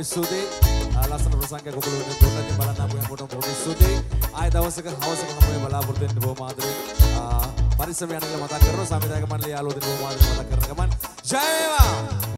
ස්තුතියි. ලස්සන ප්‍රසංගයක් ඔයගොල්ලෝ වෙන දුන්නා ඉතින් බලන්න අපු හැමෝටම බොහොම ස්තුතියි. ආයෙ දවසක හවසක හමු වෙන බලාපොරොත්තු වෙන්න බොහොම ආදරෙන්. පරිස්සම යන කියලා මතක් කරනවා. සංවිධායක මණ්ඩලයේ යාළුවෝ දෙන බොහොම ආදරෙන් මතක් කරන ගමන් ජය වේවා.